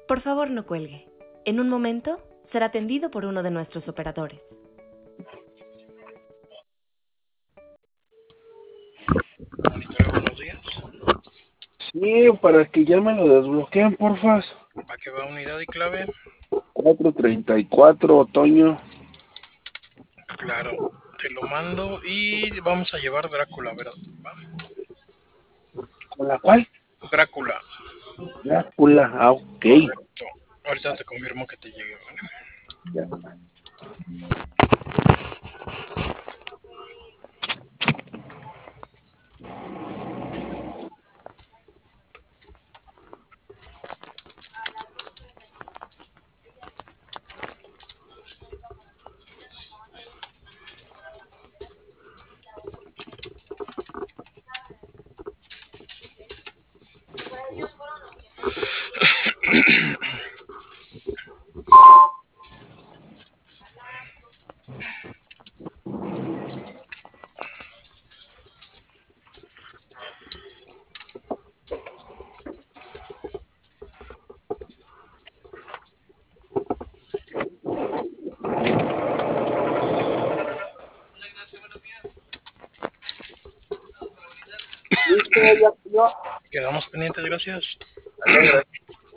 Por favor, no cuelgue. En un momento será atendido por uno de nuestros operadores. Monitoreo, buenos días. Sí, para que ya me lo desbloqueen, porfas. ¿Para qué va unidad y clave? 434, otoño. Claro, te lo mando y vamos a llevar Drácula, ¿verdad? ¿Va? ¿Con la cual? Drácula. Drácula, ok. Correcto. Ahorita te confirmo que te llegue, ¿vale? Ya. Listo, ya. Quedamos pendientes, gracias. Vale, gracias.